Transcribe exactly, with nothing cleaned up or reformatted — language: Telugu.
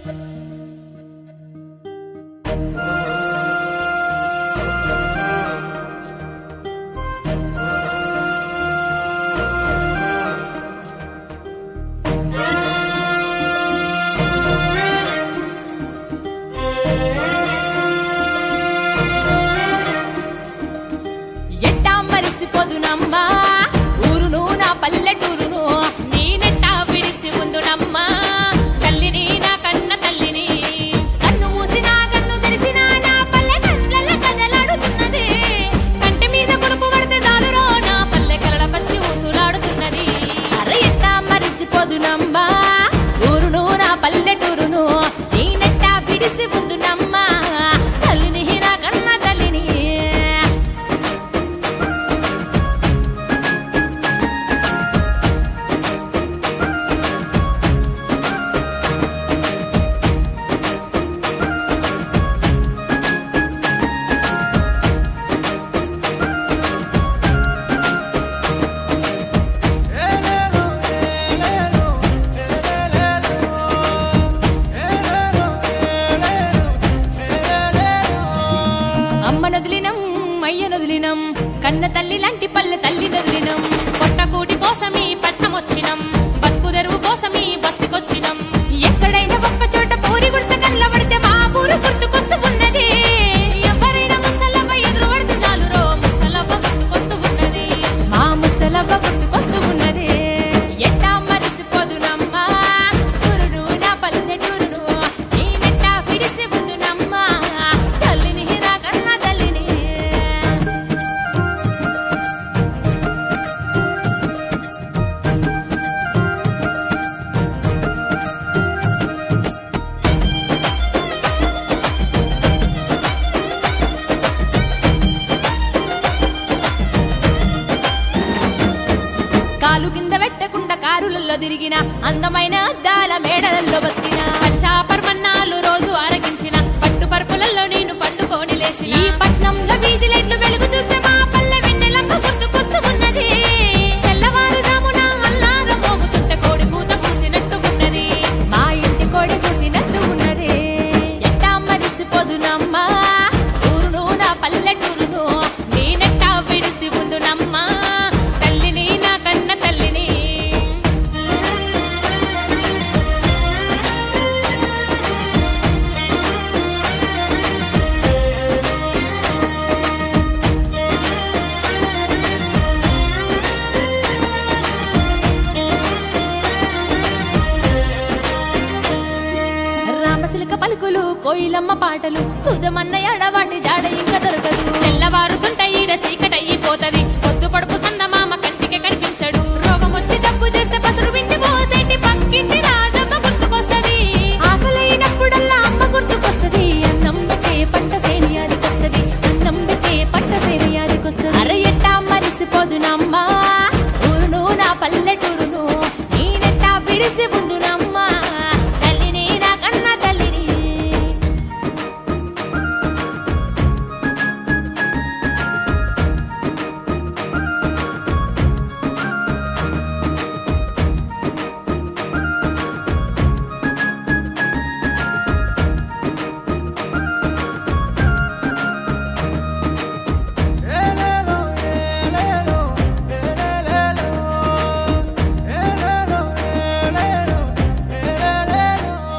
నొదిలినం కన్న తల్లి లాంటి పల్లె తల్లి నొదిలినం పొట్టకూటి కోసమీ పట్నమొచ్చినం బతుకు తెరువు కోసమీ బస్తికొచ్చినం ఎక్కడైనా ఒక్క చోట పూరి గుడిసె కళ్ళ పడితే మా ఊరు గుర్తుకొస్తూ ఉన్నది ఎవరైనా ముసలవ్వ ఎదురు పడితే చాలురో ముసలవ్వ గుర్తుకొస్తూ ఉన్నది మా ముసలవ్వ గుర్తుకొస్తూ ఉన్నది ఎట్టా మరిసిపోదునమ్మా ఊరును నా పల్లెటూరును నేనెట్టా విడిసి ఉందునమ్మా తల్లిని నా కన్న తల్లిని కాలు కింద పెట్టకుండా కారులలో తిరిగిన అందమైన అద్దాల మేడలలో బతికిన పచ్చాపర్మన్నాలు రోజు ఆరగించిన పట్టు పరుపులలో నేను పండుకొని లేచిన ఈ పట్నంలో వీధి లైట్లు వెలుగు చూస్తే మా పల్లె వెన్నెలమ్మ గుర్తుకొస్తూ ఉన్నది తెల్లవారుజామున అల్లారం మోగుతుంటే కోడి కూత కూసినట్టున్నది మా ఇంటి కోడి కూసినట్టు ఉన్నది ఎట్టా మరిసిపోదునమ్మా ఊరును నా పల్లెటూరును నేనెట్టా విడిసి ఉందునమ్మా తల్లిని నా కన్న తల్లిని రామసిలక పలుకులు కోయిలమ్మ పాటలు సుధమన్న ఎడవాటి జాడ ఇంకా దొరకదు తెల్లవారుతుంట ఈడ చీకటయ్యిపోతది పొద్దు పడుపు సన్న